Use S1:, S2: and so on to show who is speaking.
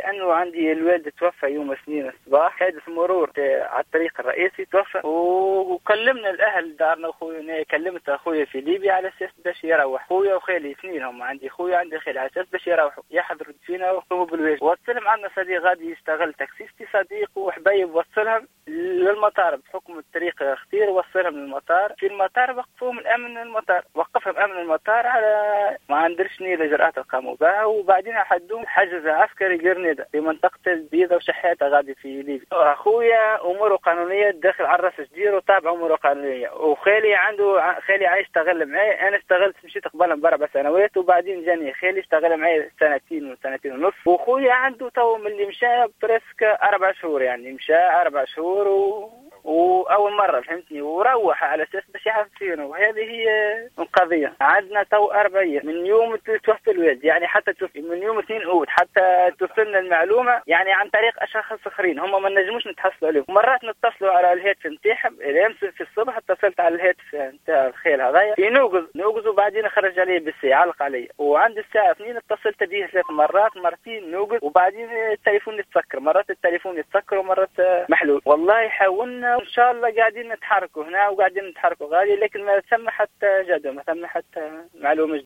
S1: لأنه عندي الوالد توفى يوم الاثنين الصباح، حادث مرور على الطريق الرئيسي توفى، وكلمنا الأهل دارنا أخويا، كلمت أخويا في ليبيا على أساس باش يروح. أخويا وخالي اثنين هم، عندي أخويا عندي خالي، على أساس باش يروحوا يحضروا فينا ويقوموا بالواجب. وصلهم عندنا صديق غادي يشتغل تاكسيستي، صديق وحبايب، وصلهم للمطار بحكم الطريق خطير، وصلهم للمطار. في المطار وقفوهم الأمن المطار، وقفهم أمن المطار على ما ندريش شنو الإجراءات اللي قاموا بها، وبعدين حدوهم حجز عسكري قرنيدة في منطقة البيضة وشحاتة غادي في ليبيا. أخويا أموره قانونية، داخل على الراس جدير وتابع أموره قانونية. وخالي خالي عايش اشتغل معي، أنا اشتغلت مشيت قبلها ب4 سنوات، وبعدين جاني خالي اشتغل معي سنتين وسنتين ونص. وأخويا عنده تو من اللي مشى برسك 4 شهور، يعني مشى 4 شهور وأول مرة فهمتني، وروح على أساس باش يحفظ فينا. وهذه هي القضية. عندنا تو 4 أيام من يوم توفى الوالد، يعني حتى من يوم 2 أوت حتى توصلنا المعلومة يعني عن طريق أشخاص آخرين، هم ما نجموش نتحصلوا عليهم. مرات نتصلوا على الهاتف نتاعهم، أمس في الصبح اتصلت على الهاتف نتاع الخيل هذايا في نوقز وبعدين خرج عليه بالساعة، علق علي. وعند الساعة 2 اتصلت به 3 مرات، مرتين نوقز وبعدين التليفون يتسكر، مرات التليفون يتسكر ومرات محلول. والله حاولنا إن شاء الله قاعدين نتحركوا هنا وقاعدين نتحركوا غادي، لكن ما ثم حتى جدوى، ما ثم حتى معلومة.